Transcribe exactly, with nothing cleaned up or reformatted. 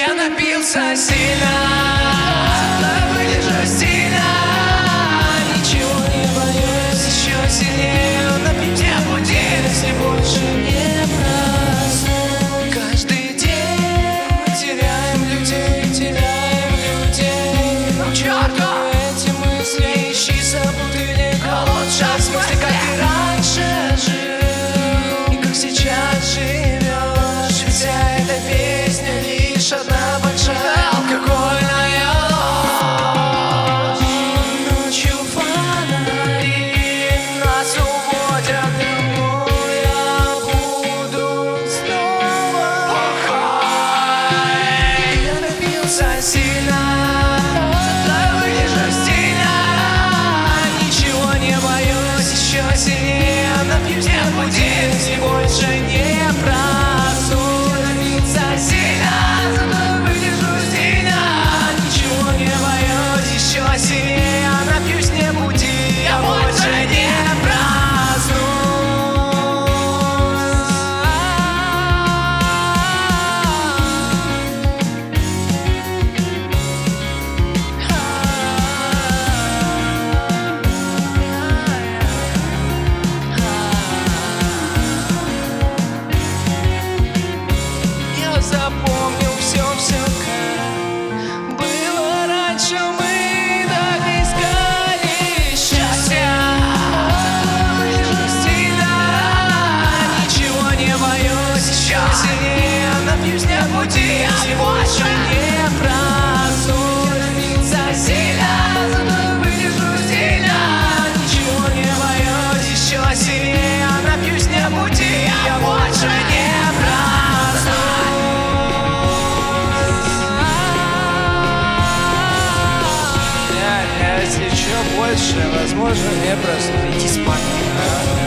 Я напился сильно, выдержу сильно. Ничего не боюсь, еще сильнее напить. Я будильник, и больше не просну. Каждый день мы теряем людей, теряем людей. Ну чёрта, эти мысли ищи собутыльник. А лучше в смысле, как ты раньше жил и как сейчас живешь. Ведь вся эта песня лишь одна большая алкогольная ложь. Ночью фонари нас уводят домой. Я буду снова бухать. Я напился сильно, выдержу стильно. Ничего не боюсь, еще сильнее напьюсь. Не будильник, и больше не просну. Напиться сильно, выдержу стильно. Ничего не боюсь, еще сильнее напьюсь. Не буди, я больше не Я запомнил все-все, как было раньше. Мы так искали счастья. Выдержу стильно, ничего не боюсь, еще сильнее напьюсь. Не буди, я больше не просну. Напиться сильно, выдержу стильно. Ничего не боюсь, еще сильнее напьюсь. Не буди, я больше не просну. Если еще больше, возможно, не проснусь. Иди спать.